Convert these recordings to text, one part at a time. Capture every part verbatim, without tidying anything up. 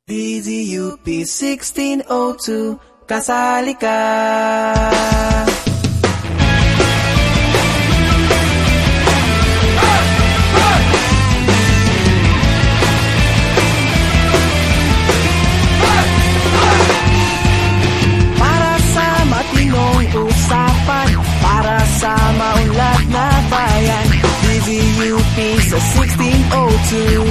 D Z U P sixteen oh two, kasali ka. Para sa matinong usapan, para sa maunlad na bayan, D Z U P sa sixteen oh two.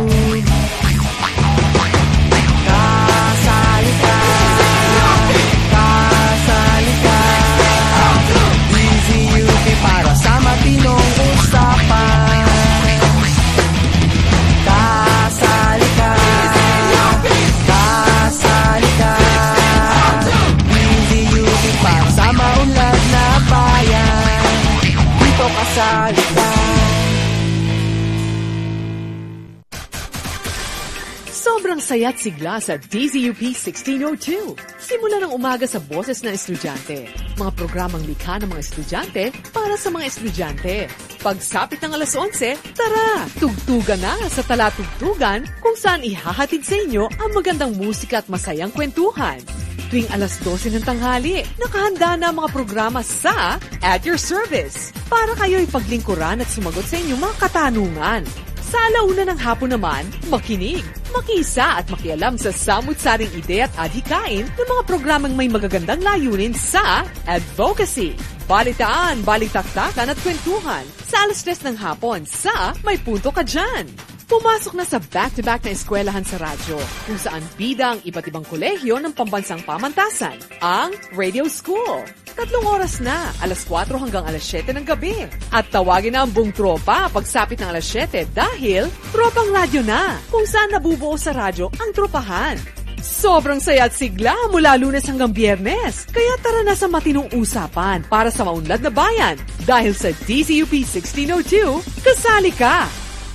Sobrang saya't sigla sa D Z U P sixteen oh two. Simula ng umaga sa boses ng estudyante. Mga programang likha ng mga estudyante para sa mga estudyante. Pagsapit ng alas onse, tara! Tugtugan na sa Talatugtugan kung saan ihahatid sa inyo ang magandang musika at masayang kwentuhan. Tuwing alas dose ng tanghali, nakahanda na ang mga programa sa At Your Service para kayo'y paglingkuran at sumagot sa inyong mga katanungan. Sa alauna ng hapon naman, makinig, makisa at makialam sa samut-saring ide at adhikain ng mga programang may magagandang layunin sa advocacy, balitaan, balitaktakan at kwentuhan sa alas tres ng hapon sa May Punto Ka Dyan. Pumasok na sa back-to-back na eskwelahan sa radyo kung saan bida ang iba't ibang kolehiyo ng pambansang pamantasan, ang Radio School. Tatlong oras na, alas kwatro hanggang alas siyete ng gabi. At tawagin na ang buong tropa pagsapit ng alas siyete dahil tropang radyo na kung saan nabubuo sa radyo ang tropahan. Sobrang saya at sigla mula Lunes hanggang Biyernes. Kaya tara na sa matinong usapan para sa maunlad na bayan. Dahil sa D Z U P sixteen oh two, kasali ka!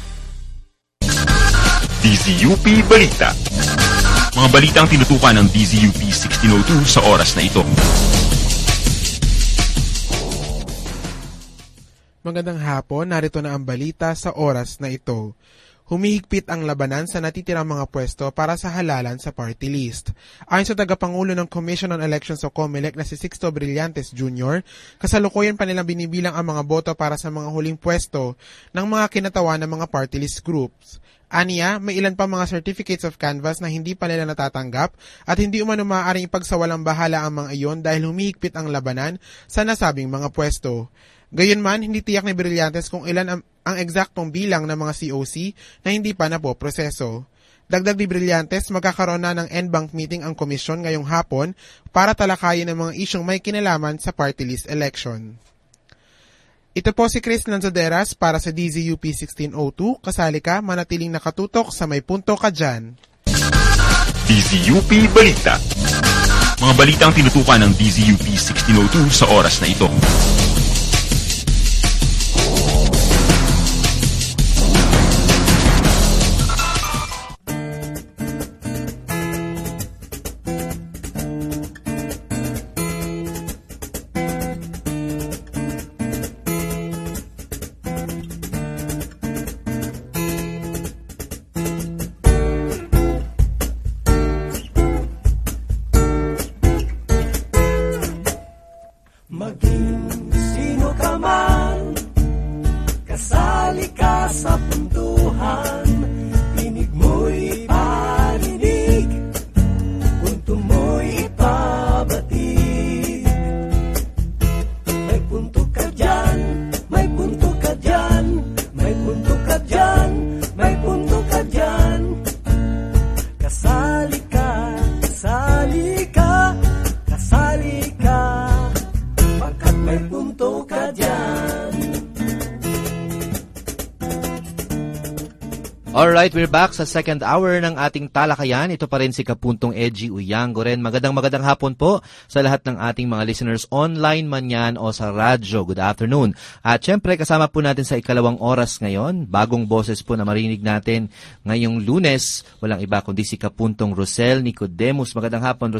D Z U P Balita. Mga balitang tinutukan ng D Z U P sixteen oh two sa oras na ito. Magandang hapon, narito na ang balita sa oras na ito. Humihigpit ang labanan sa natitirang mga pwesto para sa halalan sa party list. Ayon sa tagapangulo ng Commission on Elections o COMELEC na si Sixto Brillantes Junior, kasalukuyan pa nilang binibilang ang mga boto para sa mga huling pwesto ng mga kinatawan ng mga party list groups. Aniya, may ilan pa mga certificates of canvass na hindi pa nila natatanggap at hindi umano maaaring ipagsawalang bahala ang mga iyon dahil humihigpit ang labanan sa nasabing mga pwesto. Gayunman, hindi tiyak ni Brillantes kung ilan ang, ang eksaktong bilang ng mga C O C na hindi pa napoproseso. Dagdag ni Brillantes, magkakaroon na ng en-banc meeting ang komisyon ngayong hapon para talakayin ang mga isyong may kinalaman sa party list election. Ito po si Chris Lanzaderas para sa D Z U P sixteen oh two. Kasali ka, manatiling nakatutok sa May Punto Ka Dyan. D Z U P Balita. Mga balitang tinutukan ng D Z U P sixteen oh two sa oras na ito. Alright, we're back sa second hour ng ating talakayan. Ito pa rin si Kapuntong Edgy Uyango rin. Magandang magandang hapon po sa lahat ng ating mga listeners online man yan o sa radyo. Good afternoon. At syempre, kasama po natin sa ikalawang oras ngayon. Bagong boses po na marinig natin ngayong Lunes. Walang iba kundi si Kapuntong Rosel Nicodemus. Magandang hapon, Rosel.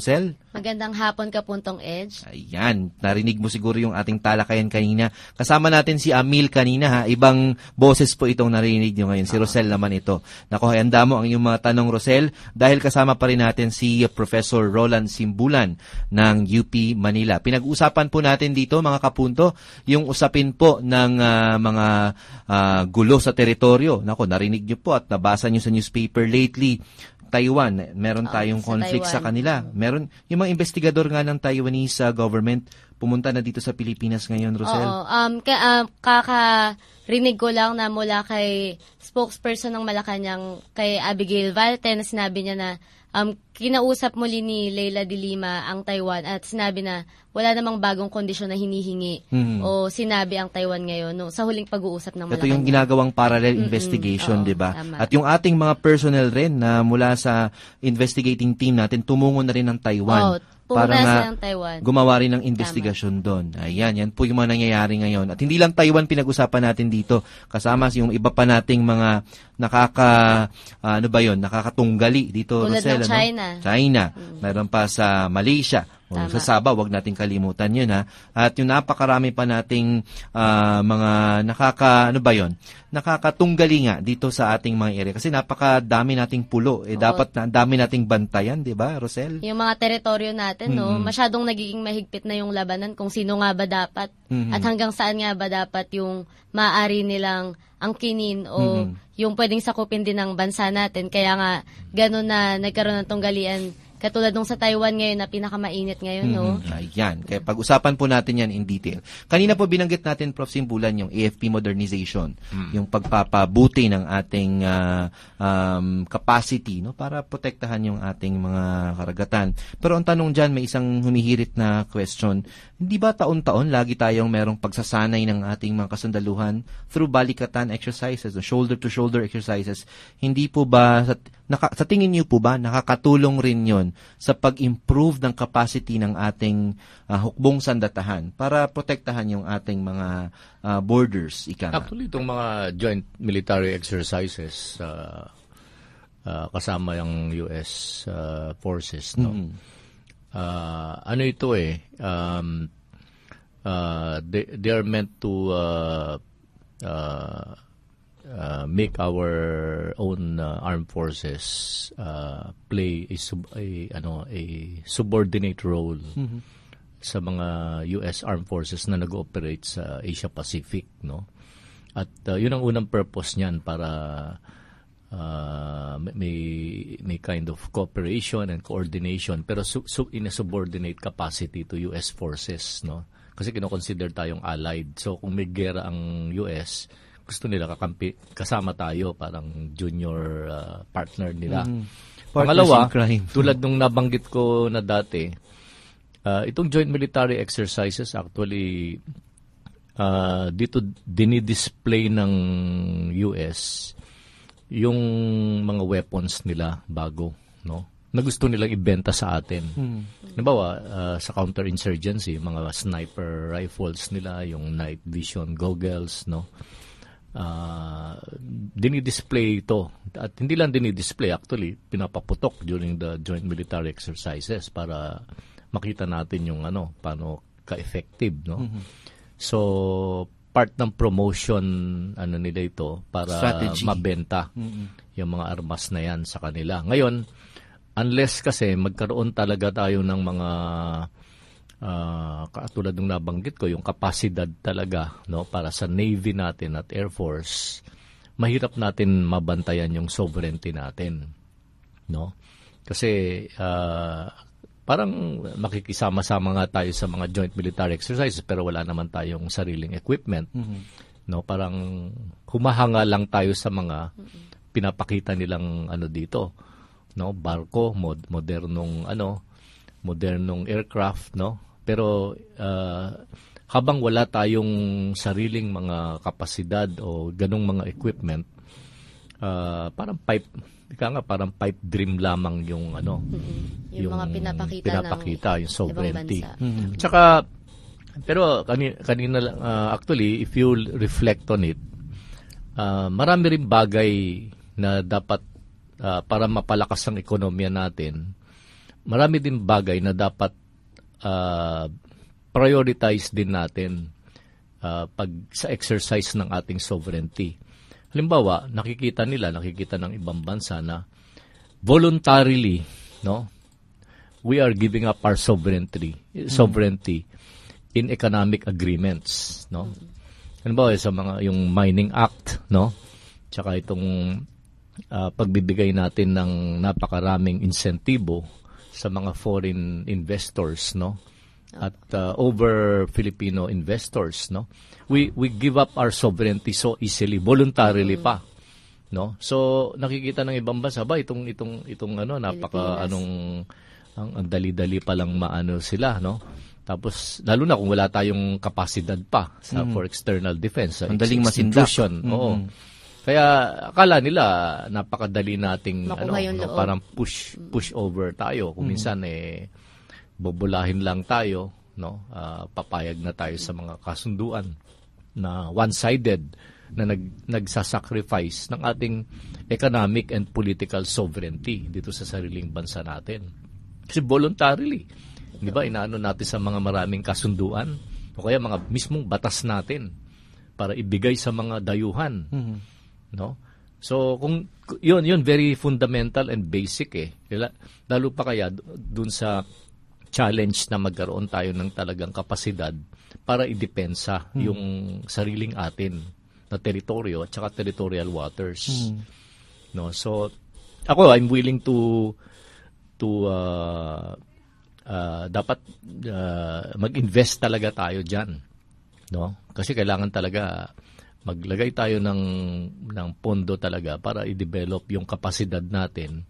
Magandang hapon ka, Puntong Edge. Ayan, narinig mo siguro yung ating talakayan kanina. Kasama natin si Amil kanina ha. Ibang boses po itong narinig nyo ngayon. Si Rosel naman ito. Naku, handa mo ang iyong mga tanong, Rosel, dahil kasama pa rin natin si Professor Roland Simbulan ng U P Manila. Pinag-usapan po natin dito, mga kapunto, yung usapin po ng uh, mga uh, gulo sa teritoryo. Naku, narinig nyo po at nabasa nyo sa newspaper lately. Taiwan, meron tayong sa conflict Taiwan. sa kanila. Meron yung mga investigador nga ng Taiwanese uh, government pumunta na dito sa Pilipinas ngayon, Rosel. Oo, um, ka- um, kakarinig ko lang na mula kay spokesperson ng Malacanang, kay Abigail Valte, na sinabi niya na um, kinausap muli ni Leila de Lima ang Taiwan at sinabi na wala namang bagong kondisyon na hinihingi Mhm. o sinabi ang Taiwan ngayon no, sa huling pag-uusap ng Ito Malacanang. yung ginagawang parallel Mm-mm. investigation, Oo, di ba? tama. At yung ating mga personnel rin na mula sa investigating team natin, tumungo na rin ng Taiwan. Oo, pumunta para na nga sila ng Taiwan. gumawa rin ng investigasyon doon. Ayan, yan po yung mga nangyayari ngayon. At hindi lang Taiwan pinag-usapan natin dito. Kasama yung iba pa nating mga nakaka, ah, ano ba yun, nakakatunggali dito, Tulad Rosel. ng ano? China. China. Meron pa sa Malaysia. O, Tama. sa Sabah, wag nating kalimutan yun ha. At yung napakarami pa nating ah, mga nakaka, ano ba yun? Nakakatunggali nga dito sa ating mga area. Kasi napakadami nating pulo. Eh, Oo. dapat na dami nating bantayan, di ba, Rosel? Yung mga teritoryo natin, no, Mm-mm. masyadong nagiging mahigpit na yung labanan kung sino nga ba dapat Mhm. at hanggang saan nga ba dapat yung maaari nilang angkinin o Mhm. yung pwedeng sakupin din ng bansa natin. Kaya nga, ganun na nagkaroon ng tunggalian. Katulad nung sa Taiwan ngayon na pinakamainit ngayon, no? Mhm. Ayan. Kaya pag-usapan po natin yan in detail. Kanina po binanggit natin, Prof Simbulan, yung A F P modernization, yung pagpapabuti ng ating ah, um, capacity no para protektahan yung ating mga karagatan. Pero ang tanong dyan, may isang humihirit na question. Hindi ba taon-taon lagi tayong merong pagsasanay ng ating mga kasundaluhan through balikatan exercises, no? Shoulder-to-shoulder exercises? Hindi po ba, sa, naka, sa tingin niyo po ba, nakakatulong rin yon sa pag-improve ng capacity ng ating ah, hukbong sandatahan para protektahan yung ating mga ah, borders, ika nga? Actually, itong mga joint military exercises, uh, uh, kasama yung U S uh, forces, no? Mhm. Uh, ano ito eh, um, uh, they, they are meant to uh, uh, uh, make our own uh, armed forces uh, play a, sub, a, ano, a subordinate role sa mga U S armed forces na nag-ooperate sa Asia Pacific, no? At uh, yun ang unang purpose niyan, para uh, may may kind of cooperation and coordination, pero su, su, in a subordinate capacity to U S forces, no? Kasi kino-consider tayong allied. So kung may gera ang U S, gusto nila kakampi, kasama tayo, parang junior uh, partner nila. Mhm. Partners Pangalawa, in crime. tulad nung nabanggit ko na dati, uh, itong joint military exercises actually uh, dito dinidisplay ng U S yung mga weapons nila bago, no? Na gusto nilang ibenta sa atin. Mhm. Halimbawa, uh, sa counterinsurgency, mga sniper rifles nila, yung night vision goggles, no? Uh, dinidisplay ito. At hindi lang dinidisplay, actually, pinapaputok during the joint military exercises para makita natin yung ano, paano ka-effective, no? Mhm. So, part ng promotion ano nila ito para Strategy. mabenta Mhm. yung mga armas na yan sa kanila. Ngayon, unless kasi magkaroon talaga tayo ng mga uh, katulad ng nabanggit ko, yung kapasidad talaga, no, para sa Navy natin at Air Force, mahirap natin mabantayan yung sovereignty natin, no? Kasi uh, parang makikisama-sama nga tayo sa mga joint military exercises pero wala naman tayong sariling equipment, Mhm. no? Parang humahanga lang tayo sa mga pinapakita nilang ano dito, no? Barko, mod, modernong ano, modernong aircraft, no? Pero uh, habang wala tayong sariling mga kapasidad o ganong mga equipment, uh, parang pipe, ika nga parang pipe dream lamang yung ano, Yung, mga pinapakita, pinapakita, ng yung sovereignty. ibang bansa. Mhm. Tsaka, pero kanina, kanina lang, uh, actually, if you reflect on it, uh, marami rin bagay na dapat uh, para mapalakas ang ekonomiya natin, marami din bagay na dapat uh, prioritize din natin uh, pag sa exercise ng ating sovereignty. Halimbawa, nakikita nila, nakikita ng ibang bansa na voluntarily, no, we are giving up our sovereignty, sovereignty in economic agreements, no. Halimbawa sa mga yung Mining Act, no, tsaka itong uh, pagbibigay natin ng napakaraming insentibo sa mga foreign investors, no, at uh, over Filipino investors, no. We we give up our sovereignty so easily, voluntarily pa, no. So nakikita ng ibang bansa ba itong itong itong ano napaka anong ang, ang dali-dali pa lang maano sila, no. Tapos lalo na kung wala tayong kapasidad pa sa mm. for external defense, ang daling masindak. Mm-hmm. Oo. Kaya akala nila napakadali nating ano, no, parang push push over tayo. Kung minsan eh bobolahin lang tayo, no? Uh, papayag na tayo sa mga kasunduan na one-sided na nag nagsasacrifice ng ating economic and political sovereignty dito sa sariling bansa natin. Kasi voluntarily, di ba, inaano natin sa mga maraming kasunduan o kaya mga mismong batas natin para ibigay sa mga dayuhan. Mm-hmm. No? So kung yun yun very fundamental and basic eh. Lalo pa kaya dun sa challenge na magkaroon tayo ng talagang kapasidad para idepensa hmm. yung sariling atin na teritoryo at saka territorial waters. Hmm. No, so ako I'm willing to to uh, uh, dapat uh, mag-invest talaga tayo diyan. No? Kasi kailangan talaga maglagay tayo ng ng pondo talaga para i-develop yung kapasidad natin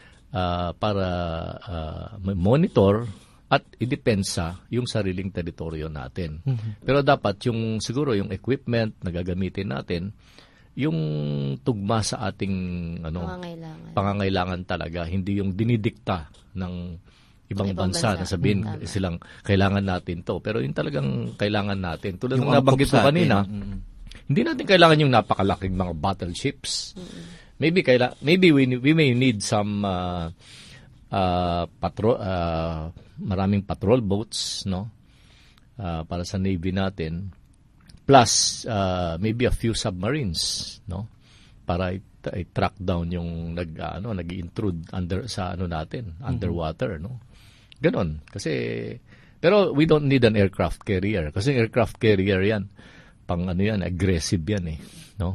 uh, para uh, monitor at idepensa yung sariling teritoryo natin. Mm-hmm. Pero dapat yung siguro yung equipment na gagamitin natin yung tugma sa ating ano pangangailangan, pangangailangan talaga, hindi yung dinidikta ng ibang, ibang bansa, bansa na sabihin mm-hmm. silang kailangan natin to. Pero yung talagang kailangan natin. Tulad ng nabanggit ko kanina, mm-hmm. hindi natin kailangan yung napakalaking mga battleships. Mm-hmm. Maybe kaila maybe we we may need some uh, uh, patrol uh, maraming patrol boats, no? Uh, para sa Navy natin. Plus uh, maybe a few submarines, no? Para i- i-track down yung nag uh, ano, nag-intrude under sa ano natin, mm-hmm. underwater, no? Ganon. Kasi pero we don't need an aircraft carrier kasi aircraft carrier 'yan. Pang ano yan, aggressive yan eh, no?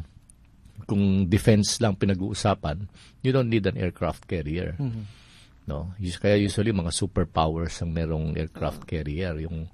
Kung defense lang pinag-uusapan, you don't need an aircraft carrier, mm-hmm. no? Kaya usually mga superpowers ang merong aircraft carrier, yung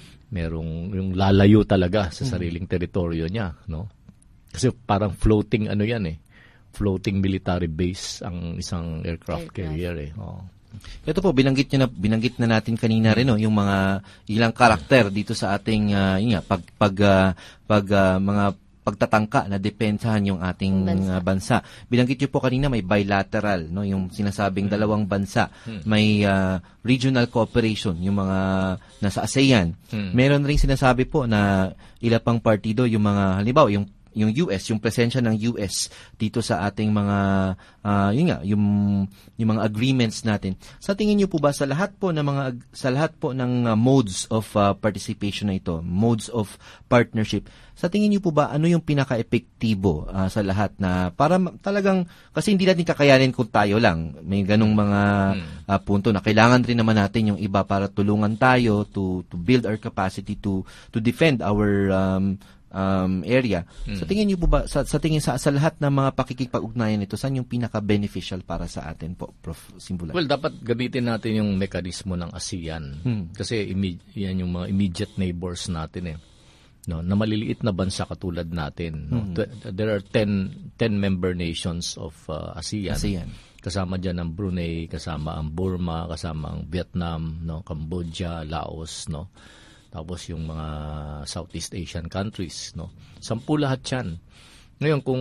merong yung lalayo talaga sa sariling teritoryo niya, no? Kasi parang floating ano yan eh, floating military base ang isang aircraft, aircraft. carrier eh. Oh. Ito po binanggit niyo na binanggit na natin kanina rin no yung mga ilang karakter dito sa ating uh, yun nga, pag pag uh, pag uh, mga pagtatangka na depensahan yung ating bansa. Uh, bansa. Binanggit niyo po kanina may bilateral no yung sinasabing hmm. dalawang bansa, hmm. may uh, regional cooperation yung mga nasa ASEAN. Hmm. Meron ring sinasabi po na ilang pang partido yung mga halimbawa yung yung U S, yung presensya ng U S dito sa ating mga uh, yun nga, yung yung mga agreements natin. Sa tingin niyo po ba sa lahat po ng mga sa lahat po ng uh, modes of uh, participation na ito, modes of partnership, sa tingin niyo po ba ano yung pinaka-epektibo uh, sa lahat na para talagang kasi hindi natin kakayanin kung tayo lang. May ganung mga uh, punto na kailangan rin naman natin yung iba para tulungan tayo to to build our capacity to to defend our um, um area. Hmm. Sa tingin niyo po ba sa, sa tingin sa sa lahat ng mga pakikipag-ugnayan nito, saan yung pinaka-beneficial para sa atin po, Prof Simbulan? Well, dapat gamitin natin yung mekanismo ng ASEAN. Hmm. Kasi imi- yan yung mga immediate neighbors natin eh. No, na maliliit na bansa katulad natin. No? Hmm. There are ten ten member nations of uh, ASEAN. ASEAN. Kasama diyan ang Brunei, kasama ang Burma, kasama ang Vietnam, no, Cambodia, Laos, no. Tapos yung mga Southeast Asian countries, no? Sampu lahat yan. Ngayon, kung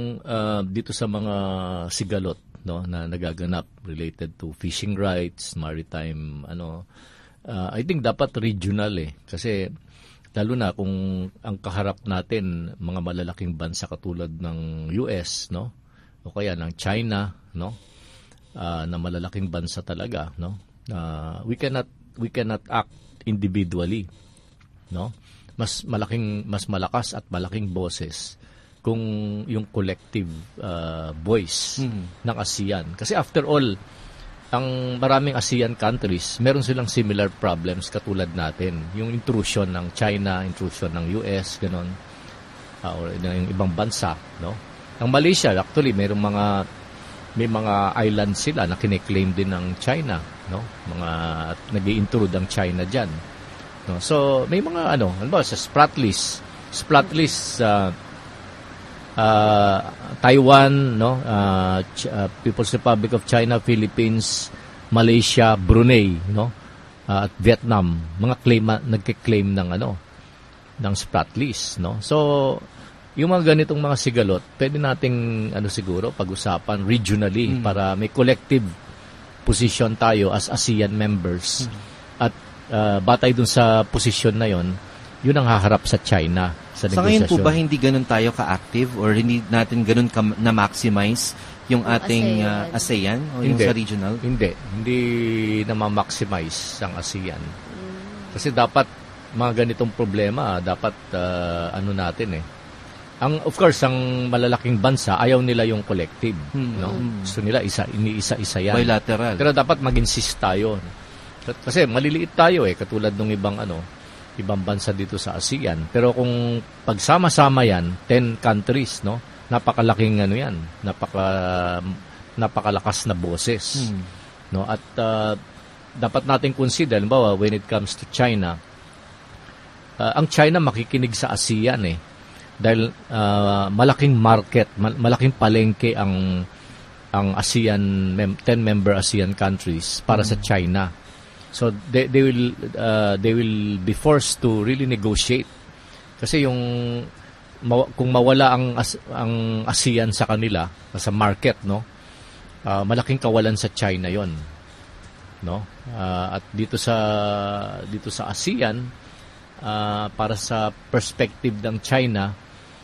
uh, dito sa mga sigalot, no, na nagaganap related to fishing rights, maritime, ano, uh, I think dapat regional eh. Kasi lalo na kung ang kaharap natin, mga malalaking bansa katulad ng U S, no? O kaya ng China, no? Uh, na malalaking bansa talaga, no? Uh, we cannot we cannot act individually, no? Mas malaking mas malakas at malaking boses kung yung collective uh, voice mm. ng ASEAN. Kasi after all, ang maraming ASEAN countries, meron silang similar problems katulad natin. Yung intrusion ng China, intrusion ng U S, ganon, uh, or yung ibang bansa, no? Ang Malaysia, actually, mayroong mga may mga islands sila na kine-claim din ng China, no? Mga nag-i-intrude ang China diyan. No? So, may mga ano, ano ba sa Spratlys, Spratlys uh, uh, Taiwan, no? Uh, Ch- uh, People's Republic of China, Philippines, Malaysia, Brunei, no? Uh, at Vietnam, mga claim nagke-claim ng ano, ng Spratlys, no? So, yung mga ganitong mga sigalot, pwede nating ano siguro pag-usapan regionally mm. para may collective position tayo as ASEAN members. Mm. At uh, batay dun sa position na yon, yun ang haharap sa China sa negosasyon. Sa ngayon po ba hindi ganun tayo ka-active or hindi natin ganun ka- na-maximize yung ating uh, ASEAN o yung hindi. Sa regional? Hindi. Hindi na ma-maximize ang ASEAN. Mm. Kasi dapat mga ganitong problema, dapat uh, ano natin eh. Ang of course ang malalaking bansa ayaw nila yung collective, hmm. no? Gusto nila isa iniisa-isa yan. Bilateral. Pero dapat mag-insist tayo. Kasi maliliit tayo eh katulad ng ibang ano, ibang bansa dito sa ASEAN. Pero kung pagsama-sama yan, ten countries, no? Napakalaking ano yan, napaka napakalakas na boses. Hmm. No? At uh, dapat nating consider, halimbawa when it comes to China, uh, ang China makikinig sa ASEAN eh. Dahil uh, malaking market, mal- malaking palengke ang ang ASEAN mem- ten member ASEAN countries para mm. sa China. So they they will uh, they will be forced to really negotiate. Kasi yung maw- kung mawala ang as- ang ASEAN sa kanila sa market, no? Uh, malaking kawalan sa China 'yon. No? Uh, at dito sa dito sa ASEAN uh, para sa perspective ng China,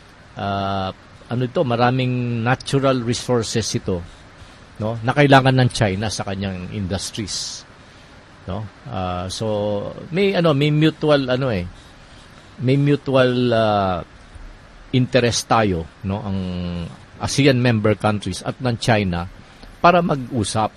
Uh, ano ito, maraming natural resources ito, no, na kailangan ng China sa kanyang industries, no. Uh, so may ano, may mutual ano eh, may mutual uh, interest tayo, no, ang ASEAN member countries at ng China para mag-usap,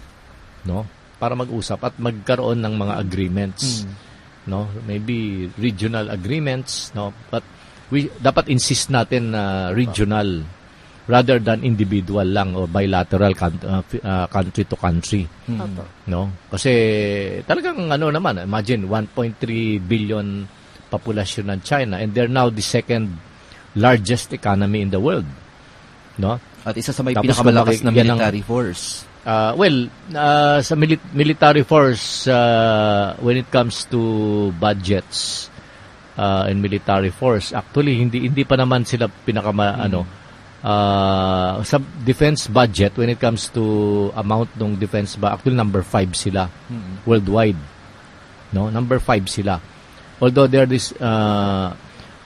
no, para mag-usap at magkaroon ng mga agreements, mm. no, maybe regional agreements, no, but we dapat insist natin na uh, regional rather than individual lang o bilateral con- uh, uh, country to country. Mm-hmm. No? Kasi talagang ano naman, imagine one point three billion population ng China and they're now the second largest economy in the world. No? At isa sa may tapos pinakamalakas na military ang, force. Uh, well, uh, sa mili- military force uh, when it comes to budgets Uh, and military force, actually hindi hindi pa naman sila pinakama mm. ano uh, sa defense budget when it comes to amount ng defense ba, actually number five sila mm. worldwide, no, number five sila, although they're this uh,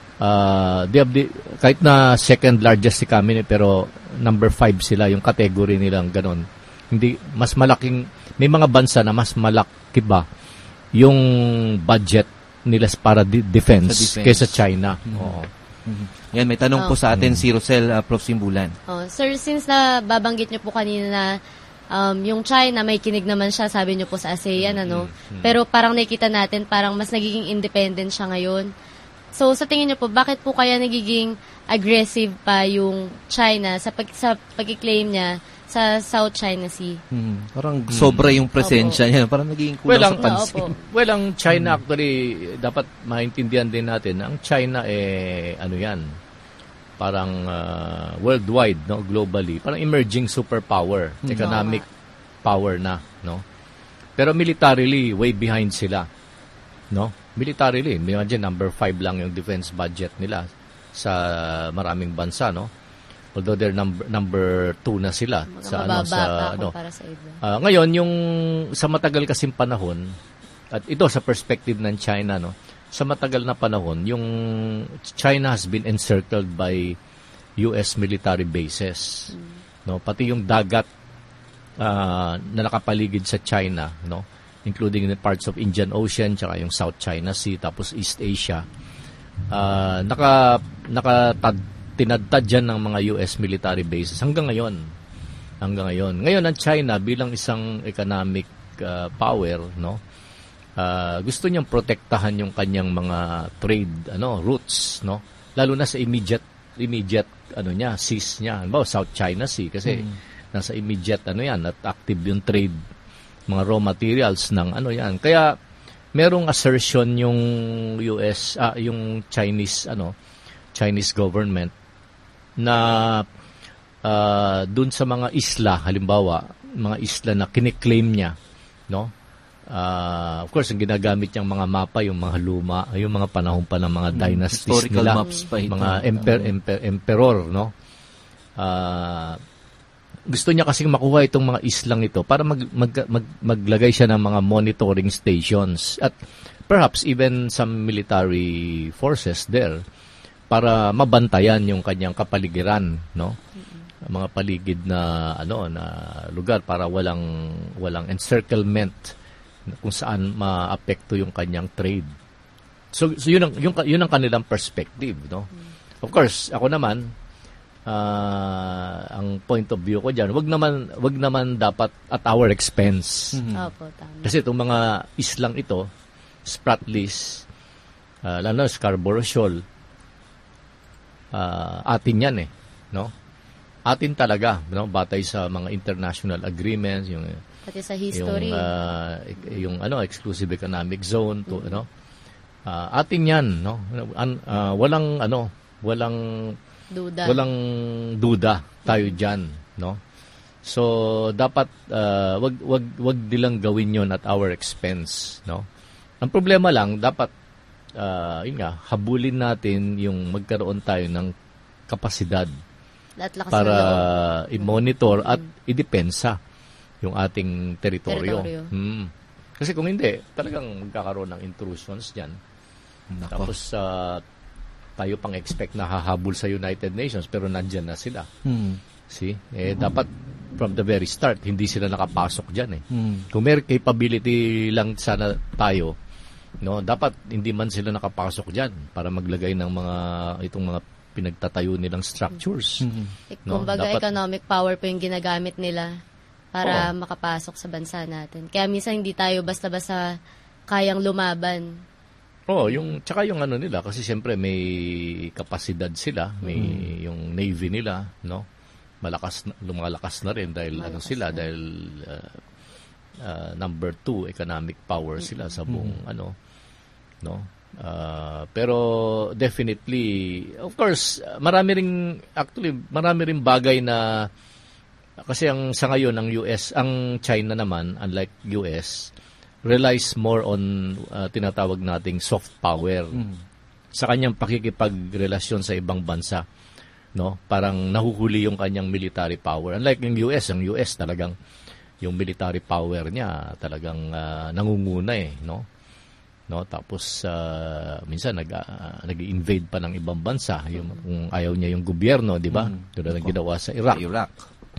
uh, they have the, kahit na second largest economy pero number five sila yung category nilang ganon. Hindi mas malaking, may mga bansa na mas malaki ba yung budget nila para di- defense, defense kaysa China. Mm-hmm. Oo. Mm-hmm. Yan, may tanong oh. po sa atin mm-hmm. si Rosel, uh, Prof Simbulan. Oh, sir, since na babanggit niyo po kanina na um, yung China, may kinig naman siya, sabi niyo po sa ASEAN, ano? Mm-hmm. Pero parang nakikita natin, parang mas nagiging independent siya ngayon. So, sa tingin niyo po, bakit po kaya nagiging aggressive pa yung China sa, pag- sa pag-claim niya sa South China Sea? Hmm. Parang hmm. sobra yung presensya Opo. niya. Parang naging kulang well, sa pansin. Opo. Well, ang China hmm. actually, dapat maintindihan din natin, ang China eh, ano yan, parang uh, worldwide, no, globally, parang emerging superpower, hmm. economic no. power na, no? Pero militarily, way behind sila, no? Militarily, imagine, number five lang yung defense budget nila sa maraming bansa, no? Although they're number number two na sila mga sa ano sa ano. Para sa iba. Uh, ngayon yung sa matagal kasing panahon at ito sa perspective ng China, no. Sa matagal na panahon, yung China has been encircled by U S military bases. Hmm. No, pati yung dagat uh, na nakapaligid sa China, no. including the parts of Indian Ocean, tsaka yung South China Sea, tapos East Asia. Uh, naka, naka tinadtad dyan ng mga U S military bases hanggang ngayon. Hanggang ngayon. Ngayon, ang China bilang isang economic uh, power, no, uh, gusto niyang protektahan yung kanyang mga trade ano routes, no, lalo na sa immediate immediate ano niya, seas niya. Halimbawa, South China Sea kasi mm. nasa immediate ano yan, at active yung trade, mga raw materials ng ano yan. Kaya merong assertion yung U S, ah, yung Chinese ano, Chinese government na uh, dun sa mga isla, halimbawa, mga isla na kiniklaim niya, no? Uh, of course, ang ginagamit niyang mga mapa, yung mga luma, yung mga panahon pa ng mga dynasties historical nila, maps pa ito. mga emper, emper, emperor, no? Uh, gusto niya kasing makuha itong mga islang ito para mag, mag, mag, maglagay siya ng mga monitoring stations at perhaps even some military forces there para mabantayan yung kanyang kapaligiran, no? Mm-hmm. Mga paligid na ano na lugar para walang walang encirclement kung saan maapekto yung kanyang trade. So, so yun ang yung yun ang kanilang perspective, no? Mm-hmm. Of course, ako naman uh, ang point of view ko diyan, wag naman wag naman dapat at our expense. Mm-hmm. Opo, tama. Kasi itong mga islang ito, Spratlys, uh, lalo na Scarborough Shoal, Uh, atin yan eh, no? Atin talaga, no? Batay sa mga international agreements, yung pati sa history, yung, uh, yung ano exclusive economic zone, to, mm-hmm. ano? Uh, atin yan, no? An, uh, walang ano, walang duda, walang duda tayo diyan, no? So dapat uh, wag wag wag nilang gawin yon at our expense, no? Ang problema lang dapat Uh, yun nga, habulin natin yung magkaroon tayo ng kapasidad para i-monitor at i-depensa yung ating teritoryo. teritoryo. Hmm. Kasi kung hindi, talagang magkakaroon ng intrusions dyan. Nako. Tapos uh, tayo pang expect na hahabol sa United Nations pero nandyan na sila. Hmm. See? Eh, hmm. dapat from the very start, hindi sila nakapasok dyan eh. Hmm. Kung may capability lang sana tayo, no, dapat hindi man sila nakapasok diyan para maglagay ng mga itong mga pinagtatayo nilang structures. Mm-hmm. No, kumbaga dapat, economic power po yung ginagamit nila para oh. makapasok sa bansa natin. Kaya minsan hindi tayo basta-basta kayang lumaban. Oh, yung tsaka yung ano nila kasi siyempre may kapasidad sila, may mm-hmm. yung navy nila, no? Malakas lumalakas na rin dahil malakas ano sila na. dahil uh, uh, number two economic power sila mm-hmm. sa buong mm-hmm. ano no uh, pero definitely of course marami ring actually marami ring bagay na kasi ang sa ngayon ng U S ang China naman unlike U S relies more on uh, tinatawag nating soft power mm. sa kanyang pakikipagrelasyon sa ibang bansa, no, parang nahuhuli yung kanyang military power unlike yung U S ang U S talagang yung military power niya talagang uh, nangunguna eh, no? No, tapos uh, minsan nag uh, nag-invade pa ng ibang bansa yung kung ayaw niya yung gobyerno, di ba? Mm. Tulad ng ginawa sa Iraq. Iraq.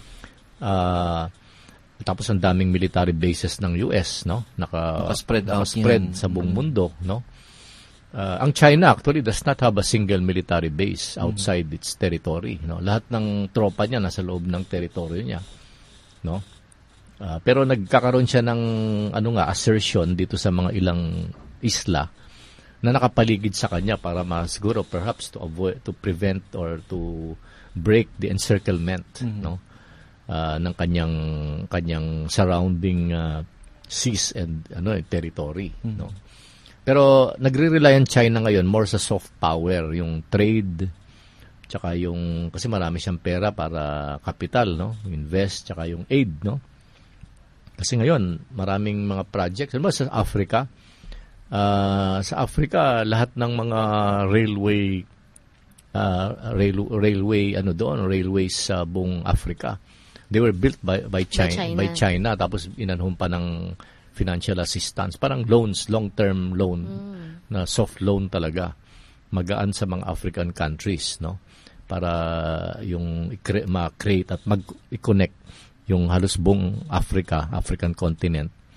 Uh, tapos ang daming military bases ng U S, no? Naka spread out spread sa buong mundo, no? Uh, ang China actually does not have a single military base outside mm. its territory, no? Lahat ng tropa niya nasa loob ng teritoryo niya, no? Uh, pero nagkakaroon siya ng ano nga assertion dito sa mga ilang isla na nakapaligid sa kanya para masiguro perhaps to avoid to prevent or to break the encirclement mm-hmm. no uh, ng kanyang kanyang surrounding uh, seas and ano territory mm-hmm. no. Pero nagre-rely ang China ngayon more sa soft power, yung trade tsaka yung kasi marami siyang pera para capital, no, invest tsaka yung aid, no. Kasi ngayon maraming mga projects ano ba sa Africa. Uh, sa Africa, lahat ng mga railway uh, rail, railway ano doon, railways sa buong Africa, they were built by by China, by China, by China tapos inanhon pa ng financial assistance, parang loans, long-term loan mm. na soft loan talaga, magaan sa mga African countries, no, para yung ma-create at mag-connect yung halos buong Africa, African continent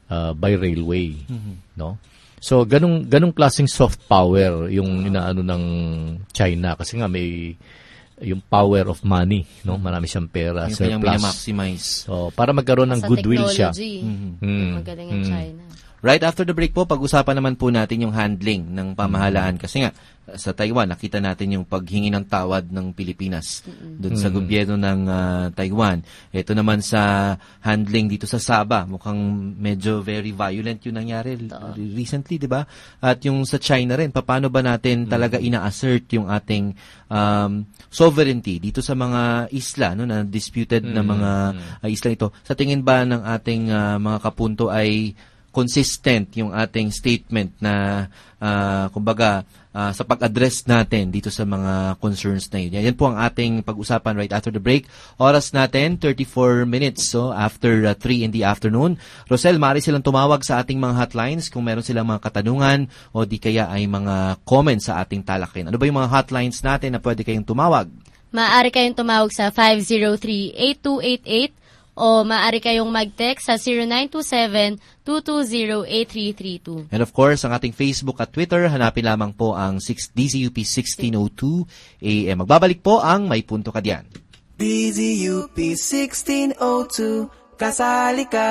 uh, by railway, no? So ganung ganung klaseng soft power yung inaano ng China kasi nga may yung power of money, no? Marami siyang pera, Yung surplus. kanyang minamaximize. So para magkaroon ng Sa goodwill siya. technology, Mm. magaling ang China. Right after the break po, pag-usapan naman po natin yung handling ng pamahalaan. Kasi nga, sa Taiwan, nakita natin yung paghingi ng tawad ng Pilipinas doon sa gobyerno ng ah, Taiwan. Ito naman sa handling dito sa Sabah, mukhang medyo very violent yung nangyari recently, di ba? At yung sa China rin, paano ba natin talaga ina-assert yung ating um, sovereignty dito sa mga isla, no, na disputed na mga ah, isla ito. Sa tingin ba ng ating ah, mga kapunto ay consistent yung ating statement na uh, kumbaga uh, sa pag-address natin dito sa mga concerns na yun. Yan po ang ating pag-usapan right after the break. Oras natin, thirty-four minutes, so after uh, three in the afternoon. Rosel, maaari silang tumawag sa ating mga hotlines kung meron silang mga katanungan o di kaya ay mga comments sa ating talakayan. Ano ba yung mga hotlines natin na pwede kayong tumawag? Maaari kayong tumawag sa five zero three, eight two eight eight o maaari kayong mag-text sa zero nine two seven, two two zero, eight three three two. And of course, ang ating Facebook at Twitter, hanapin lamang po ang D Z U P sixteen oh two A M. Magbabalik po ang May Punto Ka Diyan. D Z U P sixteen oh two, kasali ka.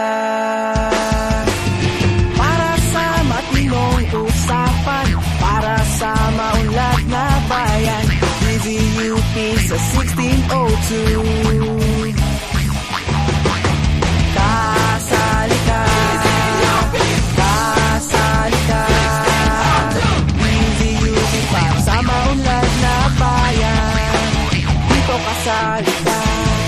Para sa matinong usapan, para sa maunlad na bayan, D Z U P sa sixteen oh two. Kasali ka, kasali ka, D Z U P para sa maunlad na bayan, dito kasali ka.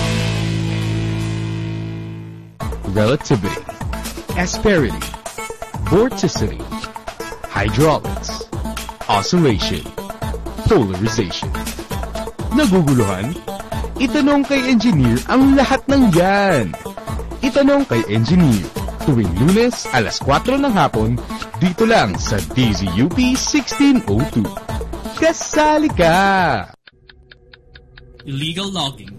Relativity, asperity, vorticity, hydraulics, oscillation, polarization. Naguguluhan? Itanong kay engineer ang lahat ng yan. Itanong kay engineer tuwing Lunes alas kwatro ng hapon dito lang sa D Z U P sixteen oh two. Kasali ka! Illegal logging,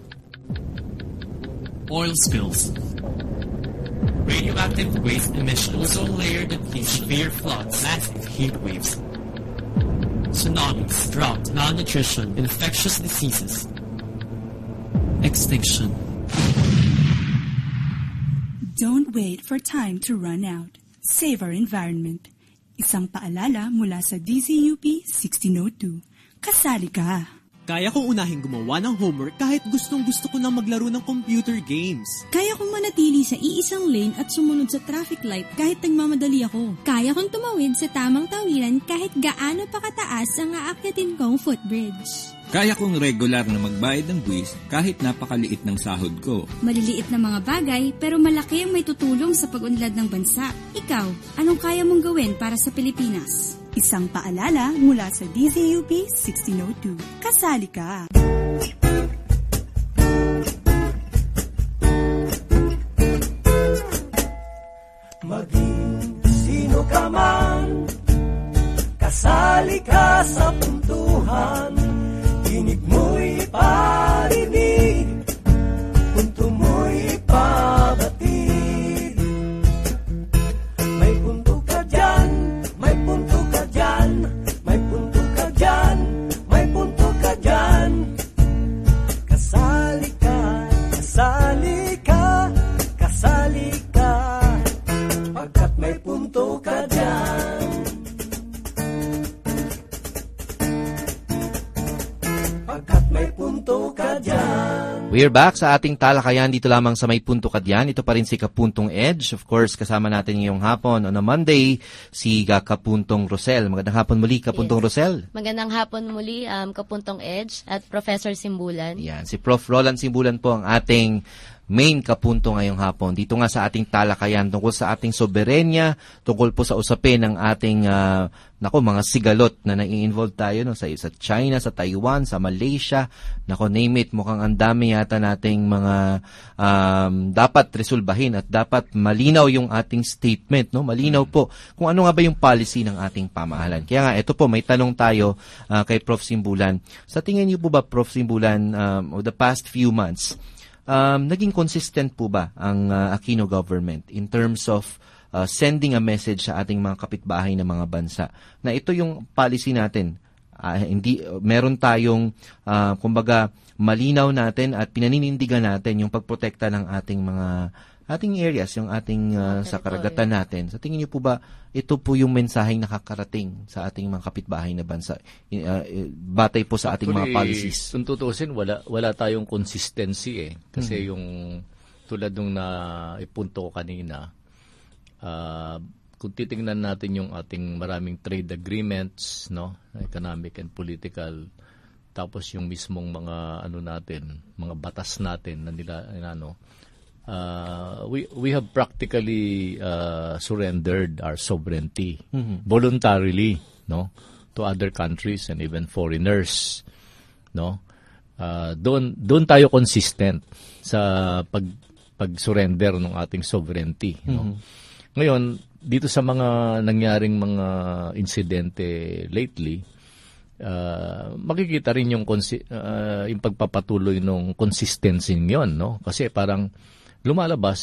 oil spills, radioactive waste emissions, ozone layer depletion, severe floods, massive heat waves, tsunamis, drought, malnutrition, infectious diseases, extinction. Don't wait for time to run out. Save our environment. Isang paalala mula sa D Z U P sixteen oh two. Kasali ka! Kaya kong unahing gumawa ng homework kahit gustong-gusto ko nang maglaro ng computer games. Kaya kong manatili sa iisang lane at sumunod sa traffic light kahit nagmamadali ako. Kaya kong tumawid sa tamang tawiran kahit gaano pa kataas ang aakyatin kong footbridge. Kaya kong regular na magbayad ng buwis kahit napakaliit ng sahod ko. Maliliit na mga bagay pero malaki ang may tutulong sa pag-unlad ng bansa. Ikaw, anong kaya mong gawin para sa Pilipinas? Isang paalala mula sa D Z U P sixteen oh two. Kasali ka! Maging sino ka man, kasali ka sa puntuhan. Tinig mo'y parinig, punto mo'y pabatid. May punto ka dyan, may punto ka dyan, may punto ka dyan, may punto ka dyan. Kasali ka, kasali ka, kasali ka, pagkat may punto ka dyan. Pagkat may punto ka dyan. We're back sa ating talakayan dito lamang sa May Punto Ka Diyan. Ito pa rin si Kapuntong Edge. Of course, kasama natin ngayong hapon on a Monday, si Kapuntong Rosel. Magandang hapon muli, Kapuntong Yes. Rosel. Magandang hapon muli, um, Kapuntong Edge at Professor Simbulan. Yan, si Prof Roland Simbulan po ang ating main kapunto ngayong hapon. Dito nga sa ating talakayan tungkol sa ating soberenya, tungkol po sa usapin ng ating uh, nako, mga sigalot na nai-involve tayo no, sa, sa China, sa Taiwan, sa Malaysia. Nako, name it, mukhang ang dami yata nating mga um, dapat resolbahin at dapat malinaw yung ating statement. No? Malinaw po kung ano nga ba yung policy ng ating pamahalan. Kaya nga, ito po, may tanong tayo uh, kay Prof Simbulan. Sa tingin niyo po ba, Prof Simbulan, um, of the past few months, Um, naging consistent po ba ang uh, Aquino government in terms of uh, sending a message sa ating mga kapitbahay na mga bansa na ito yung policy natin. Uh, hindi meron tayong uh, kumbaga malinaw natin at pinaninindigan natin yung pagprotekta ng ating mga ating areas, yung ating uh, sa karagatan natin. Sa tingin niyo po ba ito po yung mensaheng nakakarating sa ating mga kapitbahay na bansa uh, batay po sa ating Actually, mga policies? Kung tutusin, wala wala tayong consistency eh. Kasi Mm-hmm. yung tulad nung na ipunto ko kanina, uh, kung titingnan natin yung ating maraming trade agreements, no, economic and political, tapos yung mismong mga ano natin, mga batas natin na nila ano, uh, we we have practically uh, surrendered our sovereignty Mhm. voluntarily, no, to other countries and even foreigners, no. Uh, doon doon tayo consistent sa pag pag-surrender ng ating sovereignty, no. Mhm. Ngayon, dito sa mga nangyaring mga insidente lately, uh, makikita rin yung consi- uh, yung pagpapatuloy ng consistency niyon, no? Kasi parang lumalabas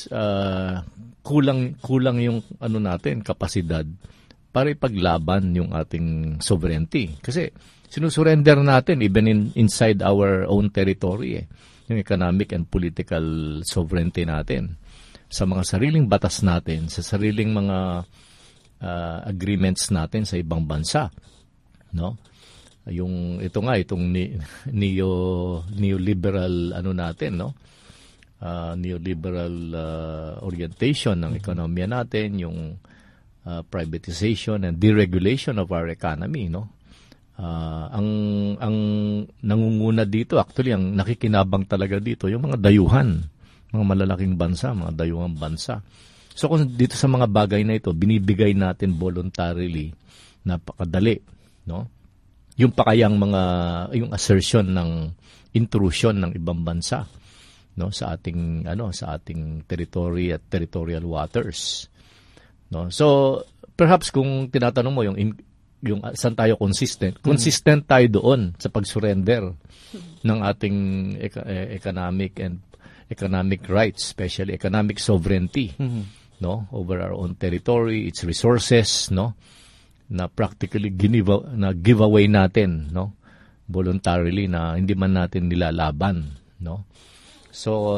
uh, kulang kulang yung ano natin, kapasidad para ipaglaban yung ating sovereignty. Kasi sinusurrender natin even in, inside our own territory, eh, yung economic and political sovereignty natin sa mga sariling batas natin, sa sariling mga uh, agreements natin sa ibang bansa, no? Yung ito nga itong ni, neo neoliberal ano natin, no? Uh, neoliberal uh, orientation ng ekonomiya natin, yung uh, privatization and deregulation of our economy, no? Uh, ang ang nangunguna dito, actually ang nakikinabang talaga dito yung mga dayuhan, mga malalaking bansa, mga dayuhang bansa. So kung dito sa mga bagay na ito, binibigay natin voluntarily, napakadali, no? Yung pa kayang mga, yung assertion ng intrusion ng ibang bansa, no, sa ating, ano, sa ating territory at territorial waters, no? So perhaps kung tinatanong mo yung, in, yung saan tayo consistent, consistent tayo doon sa pag-surrender ng ating eka, eh, economic and economic rights, especially economic sovereignty, Mhm. no, over our own territory, its resources, no, na practically give na giveaway natin, no, voluntarily, na hindi man natin nilalaban, no. So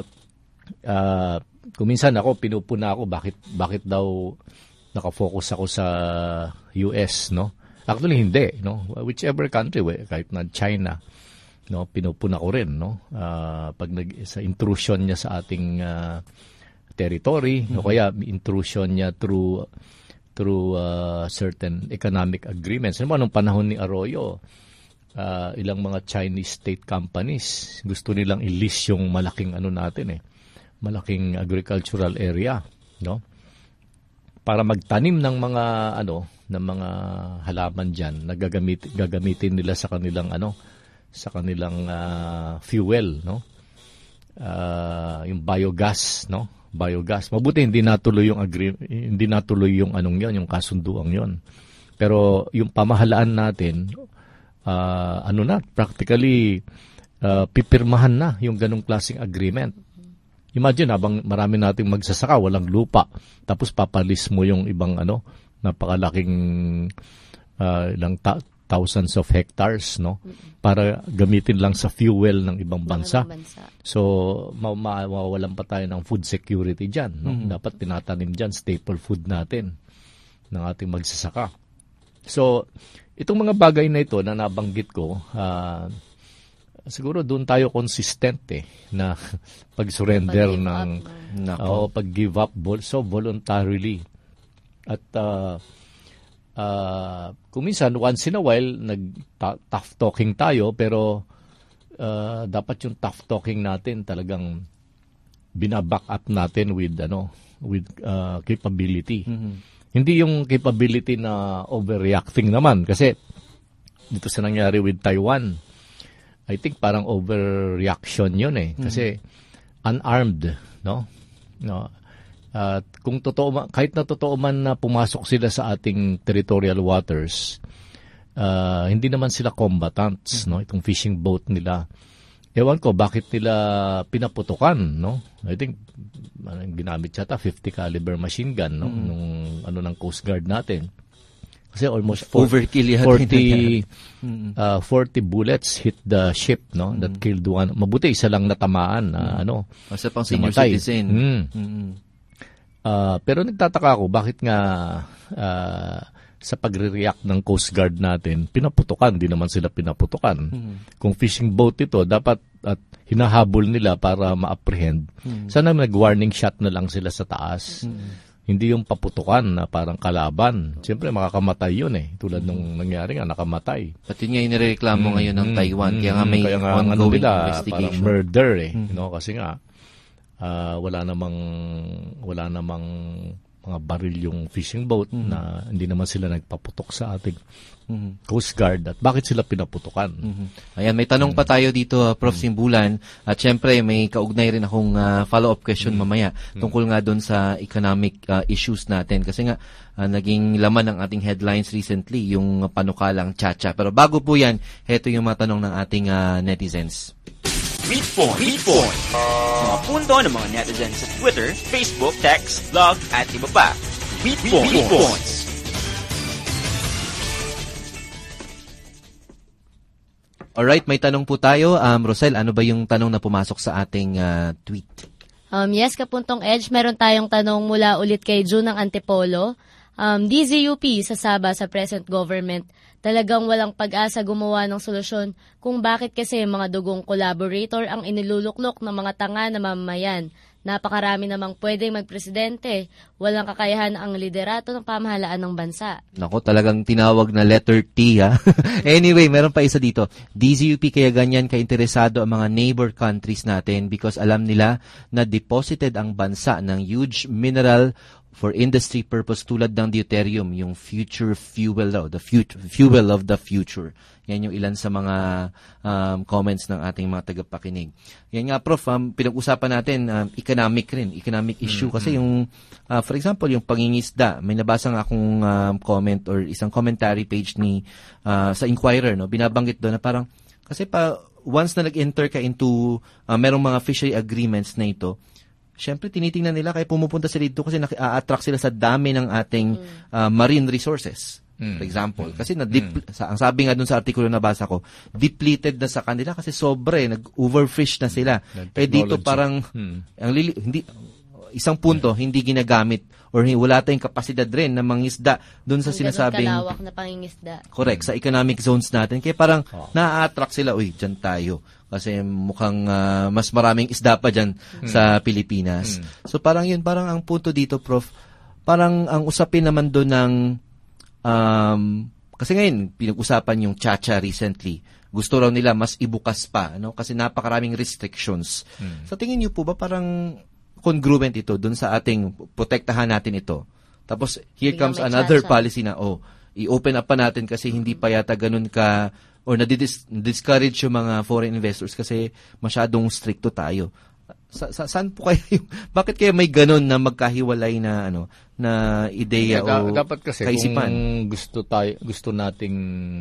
uh, kuminsan ako pinupuna ako bakit bakit daw nakafocus ako sa U S, no. Actually hindi, no, whichever country, kahit na China, no, pinupuna ko rin, no, uh, pag nag sa intrusion niya sa ating uh, territory, mm-hmm. o kaya intrusion niya through through uh, certain economic agreements. Ano, nung panahon ni Arroyo, uh, ilang mga Chinese state companies gusto nilang i-lease yung malaking ano natin, eh, malaking agricultural area, no, para magtanim ng mga ano, ng mga halaman diyan, nagagamit gagamitin nila sa kanilang ano, sa kanilang uh, fuel, no? Uh, yung biogas, no? Biogas. Mabuti hindi natuloy yung agree, hindi natuloy yung anong 'yon, yung kasunduang 'yon. Pero yung pamahalaan natin, uh, ano na, practically uh, pipirmahan na yung ganung klaseng agreement. Imagine, habang marami nating magsasaka, walang lupa, tapos papalis mo yung ibang ano, napakalaking uh, ilang ta- thousands of hectares, no, para gamitin lang sa fuel ng ibang bansa. So ma- ma- mawawalan pa tayo ng food security diyan, no? Mm-hmm. Dapat tinatanim diyan staple food natin ng ating magsasaka. So itong mga bagay na ito na nabanggit ko, uh, siguro doon tayo consistent, eh, na pag-surrender ng o pag-give up so voluntarily. At uh, Uh, kung minsan, once in a while, nag-tough talking tayo, pero uh, dapat yung tough talking natin talagang binaback up natin with, ano, with uh, capability. Mm-hmm. Hindi yung capability na overreacting naman. Kasi dito sa nangyari with Taiwan, I think parang overreaction yun, eh. Kasi mm-hmm. unarmed, no? No? At uh, kung totoo, kahit na totoo man na pumasok sila sa ating territorial waters, uh, hindi naman sila combatants, mm-hmm. no? Itong fishing boat nila, ewan ko bakit nila pinaputukan, no? I think anong ginamit yata fifty caliber machine gun, no? Mm. Nung ano ng Coast Guard natin. Kasi almost overkill yata forty uh, forty bullets hit the ship, no? Mm. That killed one. Mabuti isa lang natamaan na mm. ano. Kasi pang senior namatay. Citizen. Mm. Mm. Uh, pero nagtataka ako bakit nga uh, sa pagre-react ng Coast Guard natin, pinaputukan, di naman sila pinaputukan. Mm. Kung fishing boat ito, dapat at hinahabol nila para ma-apprehend. Mm. Sana nag-warning shot na lang sila sa taas. Mm. Hindi yung paputukan na parang kalaban. Siyempre, makakamatay yun eh. Tulad nung nangyari nga, nakamatay. At yun nga yung nireklamo mm, ngayon ng Taiwan. Mm, kaya nga may kaya nga, ongoing ano nila, investigation. Parang murder eh. Mm. No? Kasi nga, uh, wala namang, wala namang mga baril yung fishing boat mm. na hindi naman sila nagpaputok sa ating mm. Coast Guard. At bakit sila pinaputukan? Mm-hmm. Ayan, may tanong mm. pa tayo dito, uh, Prof Mm. Simbulan. At syempre, may kaugnay rin akong uh, follow-up question mm. mamaya mm. tungkol nga doon sa economic uh, issues natin. Kasi nga, uh, naging laman ng ating headlines recently, yung panukalang Chacha. Pero bago po yan, heto yung mga tanong ng ating uh, netizens. Meet Point. Meet Point. Mga punto ng mga netizens sa Twitter, Facebook, text, blog, at iba pa. Meet Point. Meet Points. Alright, may tanong po tayo. Um, Rosel, ano ba yung tanong na pumasok sa ating uh, tweet? Um, yes, Kapuntong Edge, meron tayong tanong mula ulit kay June ng Antipolo. Um, D Z U P sasaba sa present government. Talagang walang pag-asa gumawa ng solusyon kung bakit kasi mga dugong collaborator ang iniluluklok ng mga tanga na mamamayan. Napakarami namang pwedeng magpresidente. Walang kakayahan ang liderato ng pamahalaan ng bansa. Nako, talagang tinawag na letter T, ha? Anyway, meron pa isa dito. D Z U P kaya ganyan ka-interesado ang mga neighbor countries natin because alam nila na deposited ang bansa ng huge mineral for industry purpose tulad ng deuterium, yung future fuel daw, the future, fuel of the future. Yan yung ilan sa mga um, comments ng ating mga tagapakinig. Yan nga, Prof, um, pinag-usapan natin, um, economic rin, economic issue. Mm-hmm. Kasi yung, uh, for example, yung pangingisda, may nabasa nga akong um, comment or isang commentary page ni uh, sa Inquirer, no? Binabanggit doon na parang, kasi pa, once na nag-enter ka into, uh, merong mga fishery agreements na ito, siyempre, tinitingnan nila kaya pumupunta sila dito kasi na-attract sila sa dami ng ating uh, marine resources. Mm. For example. Mm. Kasi na mm. sa, ang sabi nga dun sa artikulo na basa ko, depleted na sa kanila kasi sobre, nag-overfish na sila. Eh dito parang, mm. ang lili, hindi, isang punto, mm. hindi ginagamit or wala tayong kapasidad rin na mangisda dun sa ang sinasabing kalawak na pangingisda. Correct, sa economic zones natin. Kaya parang oh. na-attract sila, uy, dyan tayo. Kasi mukhang uh, mas maraming isda pa dyan hmm. sa Pilipinas. Hmm. So parang yun, parang ang punto dito, Prof, parang ang usapin naman doon ng, um, kasi ngayon, pinag-usapan yung Chacha recently. Gusto raw nila mas ibukas pa, no? Kasi napakaraming restrictions. Hmm. Sa tingin niyo po ba parang congruent ito doon sa ating protektahan natin ito? Tapos here comes another Chacha. Policy na, oh, i-open up pa natin kasi hindi pa yata ganun ka or na-discourage yung mga foreign investors kasi masyadong stricto tayo. Sa, sa saan po kayo yung, bakit kaya may ganun na magkahiwalay na ano na ideya da, o dapat kasi kaisipan? Kung gusto tayo gusto nating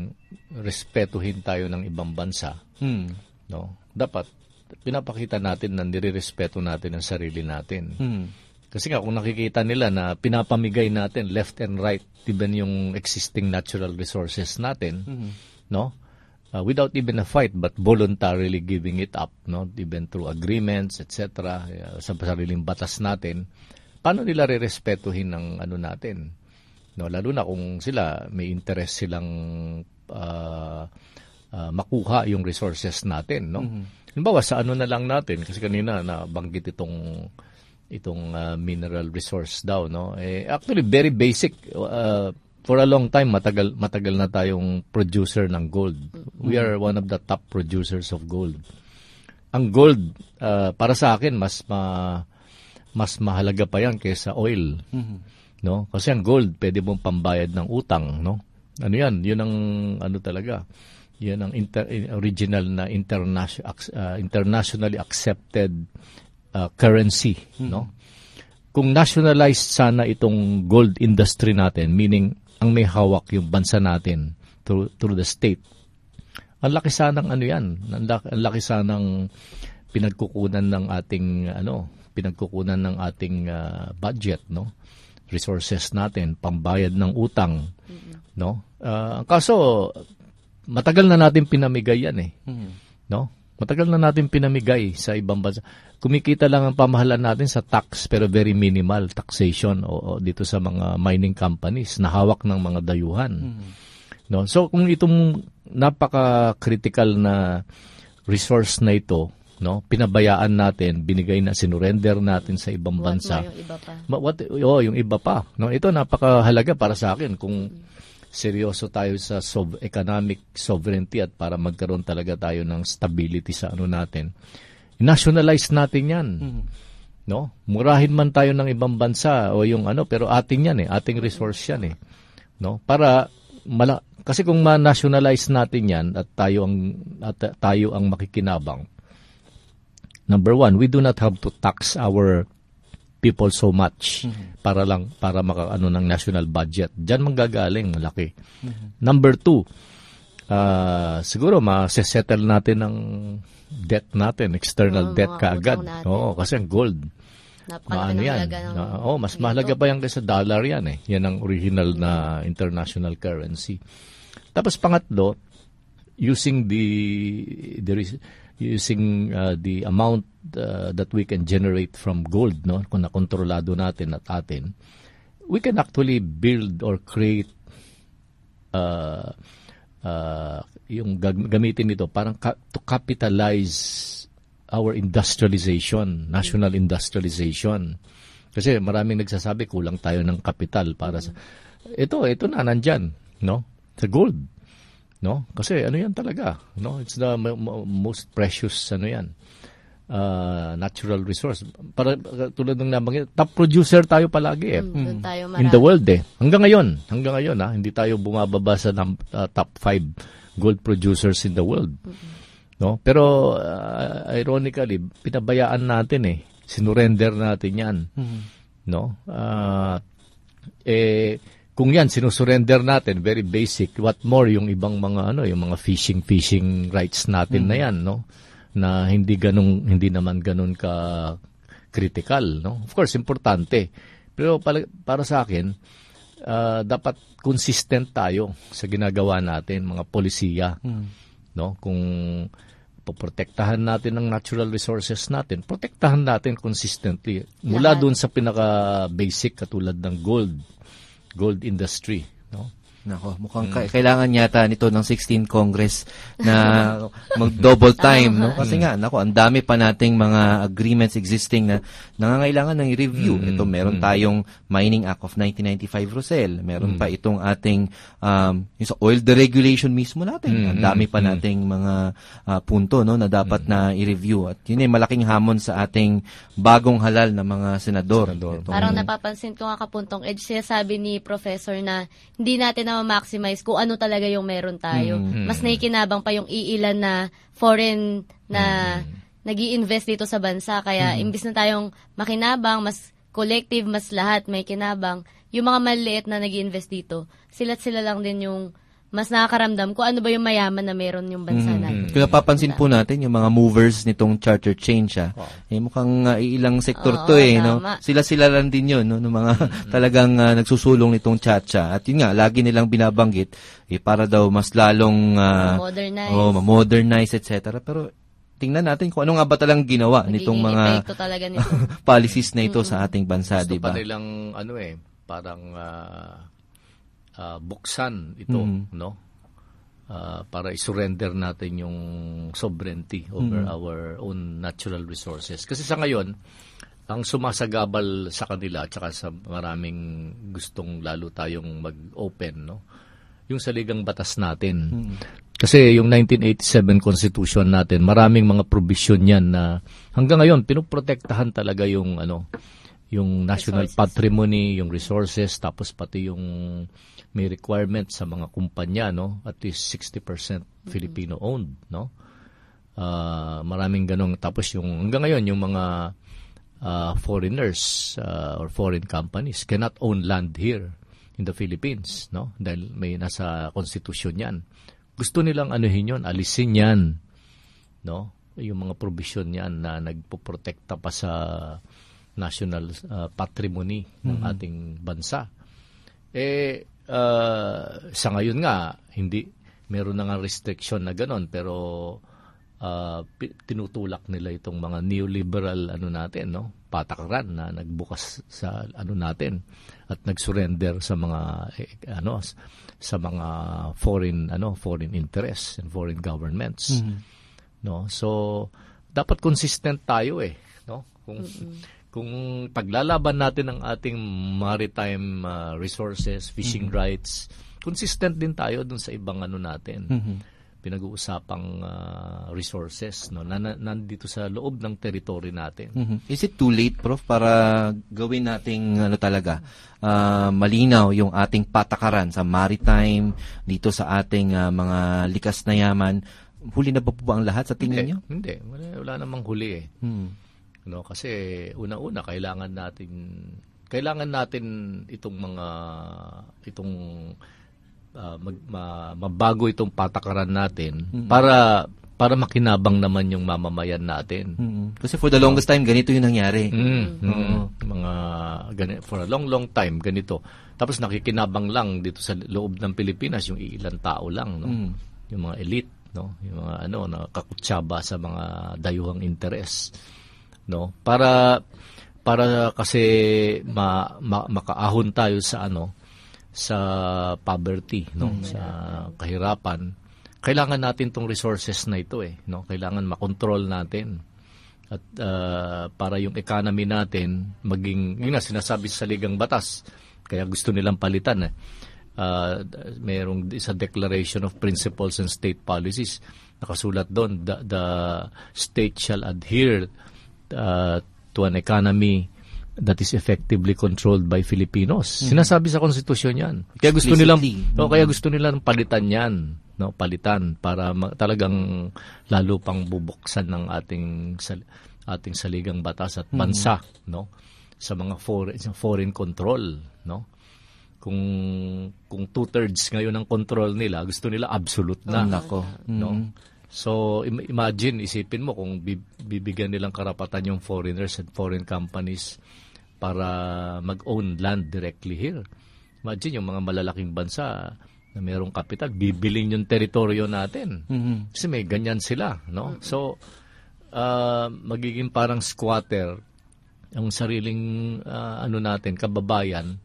respetuhin tayo ng ibang bansa, hmm. no? Dapat pinapakita natin na nirerespeto natin ang sarili natin. Hmm. Kasi nga kung nakikita nila na pinapamigay natin left and right even yung existing natural resources natin, hmm. no? Uh, without even a fight but voluntarily giving it up, no, even through agreements, et cetera, uh, sa sariling batas natin, paano nila rerespetuhin ng ano natin? No, lalo na kung sila may interest silang uh, uh, makuha yung resources natin, no? Mm-hmm. Halimbawa sa ano na lang natin kasi kanina na banggit itong itong uh, mineral resource daw, no? Eh actually very basic. Uh, For a long time, matagal matagal na tayong producer ng gold. We are one of the top producers of gold. Ang gold, uh, para sa akin, mas ma, mas mahalaga pa yan kaysa oil. Mm-hmm. No? Kasi ang gold, pwede mong pambayad ng utang. No? Ano yan? Yun ang ano talaga. Yan ang inter, original na international, uh, internationally accepted uh, currency. Mm-hmm. No? Kung nationalized sana itong gold industry natin, meaning ang may hawak yung bansa natin through, through the state, Ang laki sanang ano yan, ang laki, ang laki sanang pinagkukunan ng ating ano, pinagkukunan ng ating uh, budget, no? Resources natin, pambayad ng utang, mm-hmm. no? Uh, ang kaso matagal na natin pinamigay yan eh. Mm-hmm. No? Matagal na natin pinamigay sa ibang bansa. Kumikita lang ang pamahalaan natin sa tax pero very minimal taxation o, o dito sa mga mining companies na hawak ng mga dayuhan. Mm-hmm. No? So kung itong napaka-critical na resource na ito, no, pinabayaan natin, binigay na, sinurrender natin sa ibang what bansa. Yung iba pa. Ma, what, oh, yung iba pa. No, ito napakahalaga para sa akin kung seryoso tayo sa sov- economic sovereignty at para magkaroon talaga tayo ng stability sa ano natin. Nationalize natin 'yan. Mm-hmm. No? Murahin man tayo ng ibang bansa o yung ano, pero ating 'yan eh, ating resource 'yan eh. No? Para mala- kasi kung ma-nationalize natin 'yan at tayo ang at tayo ang makikinabang. Number one, we do not have to tax our people so much mm-hmm. para lang para makaano ng national budget. Diyan manggagaling malaki. Mm-hmm. Number two, uh, siguro ma-settle natin ng debt natin, external oh, debt kaagad. Oo, kasi ang gold. Ano yan? Uh, oh, mas mahalaga pa yan kaysa dollar yan eh. Yan ang original na international currency. Tapos pangatlo, using the the using uh, the amount uh, that we can generate from gold, no, kung nakontrolado natin at atin, we can actually build or create uh, uh, yung gag- gamitin nito parang ka- to capitalize our industrialization, national industrialization. Kasi maraming nagsasabi kulang tayo ng kapital para sa ito, ito na nandyan, no? Sa gold. No? Kasi ano yan talaga, no? It's the m- m- most precious ano yan. Uh, natural resource. Para tulad ng nabanggit, top producer tayo palagi eh. Mm, tayo in the world eh. Hanggang ngayon, hanggang ngayon ha, hindi tayo bumababa sa uh, top five gold producers in the world. Mm-hmm. No? Pero uh, ironically, pinabayaan natin eh. Sinurrender natin 'yan. Mm-hmm. No? Uh, eh kung yan sinusurrender natin, very basic, what more yung ibang mga ano, yung mga fishing fishing rights natin mm. na yan, no? Na hindi ganun, hindi naman ganun ka critical, no? Of course, importante. Pero para, para sa akin, uh, dapat consistent tayo sa ginagawa natin, mga polisiya, mm. no? Kung poprotektahan natin ang natural resources natin, protektahan natin consistently. Mula doon sa pinaka-basic katulad ng gold, gold industry, no? Nako, mukhang mm. kailangan yata nito ng sixteenth Congress na mag-double time, no? Kasi nga, nako, ang dami pa nating mga agreements existing na nangangailangan ng i-review. Mm. Ito, meron tayong Mining Act of nineteen ninety-five, Rosel. Meron mm. pa itong ating um, yung sa oil deregulation mismo natin. Mm. Ang dami pa nating mga uh, punto, no, na dapat mm. na i-review. At yun ay malaking hamon sa ating bagong halal na mga senador. senador. Parang napapansin ko nga kapuntong Edge, sinasabi ni Professor na hindi natin na ma-maximize kung ano talaga yung meron tayo. Mm-hmm. Mas naikinabang pa yung iilan na foreign na mm-hmm. nag-i-invest dito sa bansa. Kaya mm-hmm. imbis na tayong makinabang, mas collective, mas lahat may kinabang, yung mga maliit na nag-i-invest dito, sila't sila lang din yung mas nakakaramdam kung ano ba yung mayaman na meron yung bansa mm-hmm. natin. Kung napapansin po natin, yung mga movers nitong charter change, ah, oh. eh, mukhang uh, ilang sektor oh, to eh. No? Sila-sila lang din yun, no? Ng mga mm-hmm. talagang uh, nagsusulong nitong chacha. At yun nga, lagi nilang binabanggit, eh, para daw mas lalong uh, modernize, oh, modernize, et cetera. Pero tingnan natin kung ano nga ba talang ginawa magiging nitong mga nito. policies na ito mm-hmm. sa ating bansa, di ba? Diba? Gusto pa nilang, ano eh, parang uh, uh, buksan ito, mm-hmm. no? Uh, para isurrender natin yung sovereignty over mm-hmm. our own natural resources. Kasi sa ngayon, ang sumasagabal sa kanila at saka sa maraming gustong lalo tayong mag-open, no? Yung saligang batas natin. Mm-hmm. Kasi yung nineteen eighty-seven Constitution natin, maraming mga provision yan na hanggang ngayon, pinoprotektahan talaga yung ano, yung national resources. Patrimony, yung resources, tapos pati yung may requirement sa mga kumpanya, no? At least sixty percent mm-hmm. Filipino-owned, no? Uh, maraming ganong. Tapos yung hanggang ngayon, yung mga uh, foreigners uh, or foreign companies cannot own land here in the Philippines, no? Dahil may nasa constitution yan. gusto nilang anuhin yun, alisin yan, no? Yung mga provision niyan na nagpoprotekta pa sa national uh, patrimony ng Mhm. ating bansa. Eh, uh, sa ngayon nga, hindi, meron na nga restriction na ganon, pero uh, pi- tinutulak nila itong mga neoliberal ano natin, no? Patakaran na nagbukas sa ano natin at nag-surrender sa mga eh, ano sa mga foreign ano foreign interests and foreign governments. Mhm. No? So dapat consistent tayo eh, no? Kung kung paglalaban natin ang ating maritime uh, resources, fishing Mhm. rights, consistent din tayo dun sa ibang ano natin. Mhm. Pinag-uusapang uh, resources, no, na, na nandito sa loob ng territory natin. Mhm. Is it too late, Prof, para gawin nating ano talaga ah, malinaw yung ating patakaran sa maritime dito sa ating ah, mga likas na yaman? Huli na ba po ba ang lahat sa tingin Hindi, niyo? hindi. Wala, wala namang huli eh. Hmm. No, kasi una-una kailangan natin kailangan natin itong mga itong uh, mag, ma, mabago itong patakaran natin Mhm. para para makinabang naman yung mamamayan natin. Mhm. Kasi for the longest time ganito yung nangyari. Mm, mm, Oo. mga gani, for a long long time ganito. Tapos nakikinabang lang dito sa loob ng Pilipinas yung ilang tao lang, no. Mm. Yung mga elite, no, yung mga ano na kakutsaba sa mga dayuhang interes, no. Para para kasi ma, ma, makaahon tayo sa ano sa poverty, no, Mm. sa kahirapan. Kailangan natin tong resources na ito eh, no. Kailangan makontrol natin. At uh, para yung economy natin maging, yun na sinasabi sa Saligang Batas, kaya gusto nilang palitan eh. Uh, mayroong sa Declaration of Principles and State Policies, nakasulat doon, the, the state shall adhere uh, to an economy that is effectively controlled by Filipinos. Mm. Sinasabi sa konstitusyon yan. Kaya gusto nilang, Explicitly. no, kaya gusto nilang palitan yan, no, palitan para ma- talagang lalo pang bubuksan ng ating sal- ating saligang batas at bansa, no, sa mga foreign sa foreign control, no. Kung kung two-thirds ngayon ng control nila, gusto nila absolute na. Oh, nako. No? Mhm. So im- imagine, isipin mo kung bi- bibigyan nilang karapatan yung foreigners and foreign companies para mag-own land directly here. Imagine yung mga malalaking bansa na mayroong kapital, bibiling yung teritoryo natin. Mhm. Kasi may ganyan sila, no? So uh, magiging parang squatter ang sariling uh, ano natin, kababayan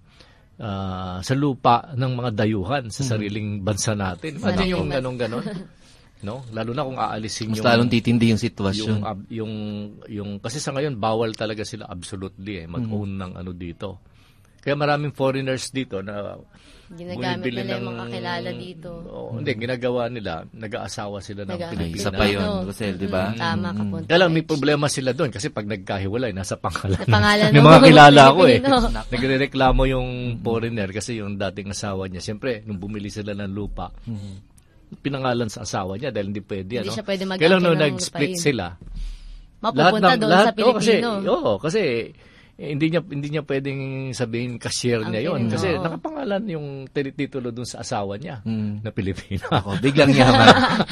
uh, sa lupa ng mga dayuhan sa sariling bansa natin. Imagine yung ganong-ganon. No? Lalo na kung aalisin Mas yung lalong titindi yung sitwasyon. Yung, ab- yung yung kasi sa ngayon bawal talaga sila absolutely eh mag-own ng ano dito. Kaya maraming foreigners dito na Ginagamit bumibili nila yung ng- mga kakilala dito. Oh, hindi ginagawa nila, nag-aasawa sila ng Nag- Pilipina. Isa pa yun, Rosel, di ba? Mm, tama ka, punto. Kaya lang, may problema sila doon kasi pag nagkahiwalay, nasa pangalan. Sa pangalan May ng mga mga kilala ko eh. Pilipino. Nagrereklamo yung foreigner kasi yung dating asawa niya. Siyempre, nung bumili sila ng lupa, pinangalan sa asawa niya dahil hindi pwede. Hindi ano? siya pwede mag-akin Kaya lang nung ng nag-split lupain. sila, Mapupunta doon sa oh, kasi, Pilipino. oo, kasi eh, hindi niya hindi niya pwedeng sabihin cashier Ang niya yon Pilipino, kasi oo. nakapangalan yung tit- titulo doon sa asawa niya Mm. na Pilipino. Ako, biglang yaman.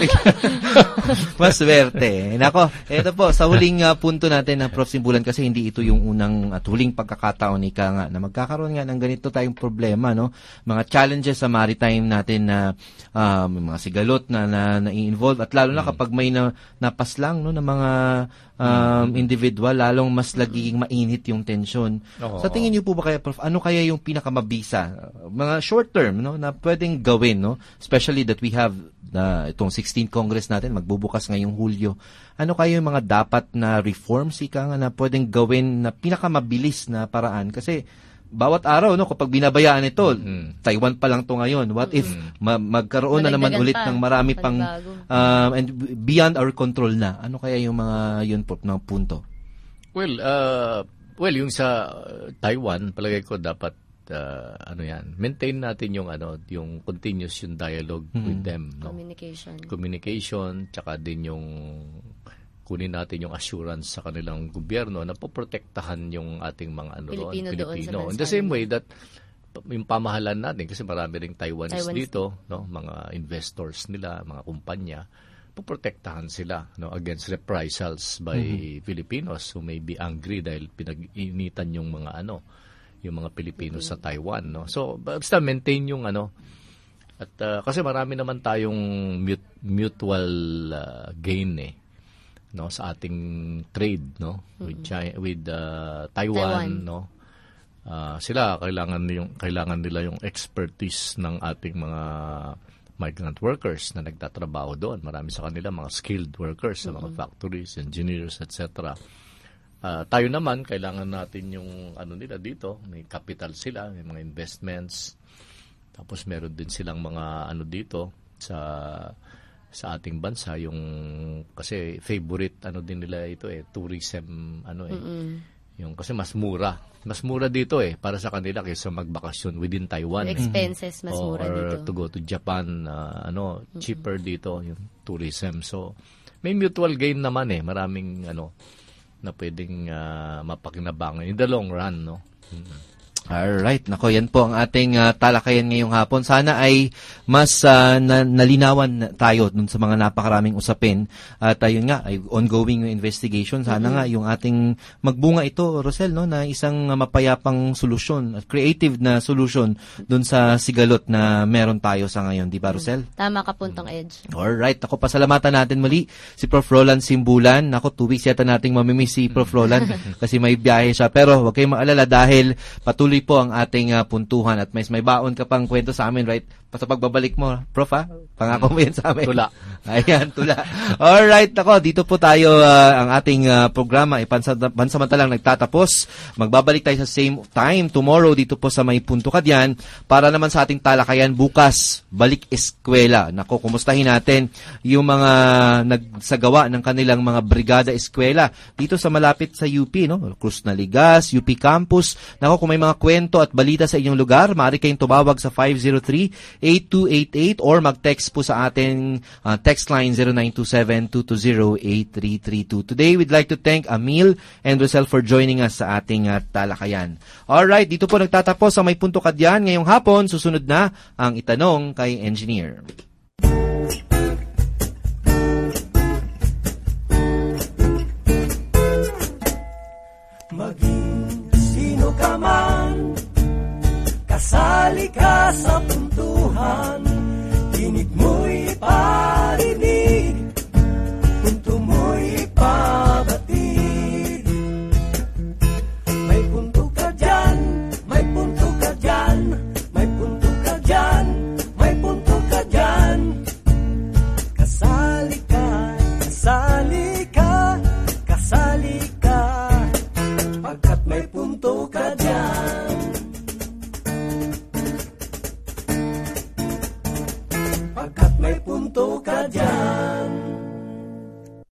Maswerte. Nako, eto po, sa huling uh, punto natin na Prof Simbulan, kasi hindi ito yung unang at huling pagkakataon ni ka nga na magkakaroon nga ng ganito tayong problema, no? Mga challenges sa maritime natin na uh, may mga sigalot na na, na-involve at lalo na kapag may na, napaslang no ng mga um, individual, lalong mas laging mainit yung tensyon. Oo. Sa tingin niyo po ba kaya, Prof, ano kaya yung pinakamabisa, uh, mga short term, no, na pwedeng gawin, no? Especially that we have uh, itong sixteenth Congress natin, magbubukas ngayong Hulyo. Ano kaya yung mga dapat na reforms, ika nga, na pwedeng gawin na pinakamabilis na paraan? Kasi bawat araw, no, kapag binabayaan ito, Mm. Taiwan pa lang to ngayon. What if ma- magkaroon na naman Madagdagan ulit pa, ng marami pang panibago. um, and beyond our control na? Ano kaya yung mga yun po ng punto? Well, uh, well yung sa uh, Taiwan, palagay ko dapat uh, ano yan, maintain natin yung ano, yung continuous yung dialogue Mhm. with them, no? Communication. Communication, tsaka din yung kunin natin yung assurance sa kanilang gobyerno na poprotektahan yung ating mga ano doon, Pilipino doon sa Pilipino. In bansa the same nila. way that yung pamahalaan natin, kasi marami ring Taiwanese, Taiwanese dito, no, mga investors nila, mga kumpanya, poprotektahan sila, no, against reprisals by mm-hmm. Filipinos who may be angry dahil pinag-initan yung mga ano, yung mga Pilipino mm-hmm. sa Taiwan, no. So basta maintain yung ano, at uh, kasi marami naman tayong mut- mutual uh, gain eh, no, sa ating trade, no, mm-hmm. with China, with uh, Taiwan, Taiwan, no. Uh, sila kailangan yung kailangan nila yung expertise ng ating mga migrant workers na nagtatrabaho doon. Marami sa kanila mga skilled workers sa mga factories, engineers, et cetera. Uh, tayo naman, kailangan natin yung ano nila dito, may capital sila, may mga investments. Tapos meron din silang mga ano dito sa sa ating bansa, yung kasi favorite ano din nila ito eh, tourism ano eh. Mm-mm. Yung kasi mas mura. Mas mura dito eh para sa kanila kaysa magbakasyon within Taiwan. Expenses mas o, mura or dito. Or to go to Japan, uh, ano, mm-hmm. cheaper dito yung tourism. So may mutual gain naman eh. Maraming ano na pwedeng uh, mapakinabangan in the long run, no. Mm-hmm. Alright, nako, yan po ang ating uh, talakayan ngayong hapon. Sana ay mas uh, na, nalinawan tayo dun sa mga napakaraming usapin. At uh, yun nga, ay ongoing investigation. Sana mm-hmm. nga yung ating magbunga ito, Rosel, no, na isang uh, mapayapang solusyon, creative na solusyon dun sa sigalot na meron tayo sa ngayon. Di ba, Rosel? Tama ka, Puntong Edge. Alright, ako pasalamatan natin muli si Prof Roland Simbulan. Ako, two weeks yata nating mamimiss si Prof Roland kasi may biyahe siya. Pero huwag kayong maalala dahil patuloy po ang ating uh, puntuhan at may may baon ka pang kwento sa amin, right? Sa pagbabalik mo, Prof, ha? Pangako mo yan sa amin. Tula. Ayan, tula. Alright, ako, dito po tayo uh, ang ating uh, programa. Ipansamantalang nagtatapos. Magbabalik tayo sa same time tomorrow dito po sa May Punto Ka Diyan para naman sa ating talakayan bukas, balik eskwela. Nako, kumustahin natin yung mga nagsagawa ng kanilang mga brigada eskwela dito sa malapit sa U P, no? Cruz Naligas, U P Campus. Nako, kung may mga kwento at balita sa inyong lugar, maaari kayong tumawag sa five zero three, eight two eight eight or mag-text po sa ating uh, text line zero nine two seven, two two zero, eight three three two. Today, we'd like to thank Amil and Rosel for joining us sa ating uh, talakayan. Alright, dito po nagtatapos ang May Punto Ka Diyan. Ngayong hapon, susunod na ang itanong kay Engineer. Maging sino ka man, kasali ka sa puntuhan, tinig mo'y pa